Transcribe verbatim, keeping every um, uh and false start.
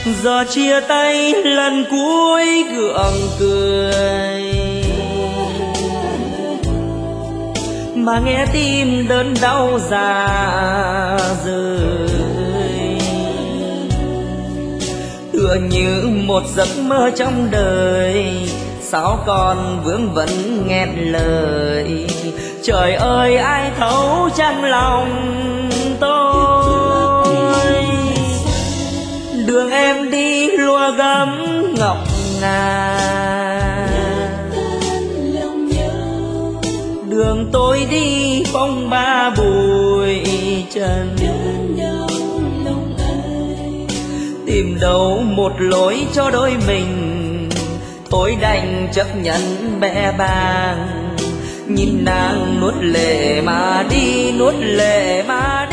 Giờ chia tay lần cuối gượng cười, mà nghe tim đớn đau rã rời. Tựa như một giấc mơ trong đời, sao còn vương vấn nghẹn lời. Trời ơi ai thấu trong lòng tôi, đường em đi lúa gấm ngọc ngà, đường tôi đi phong ba bụi trần. Tìm đâu một lối cho đôi mình, thôi đành chấp nhận bẽ bàng. Nhìn nàng nuốt lệ mà đi, nuốt lệ mà đi.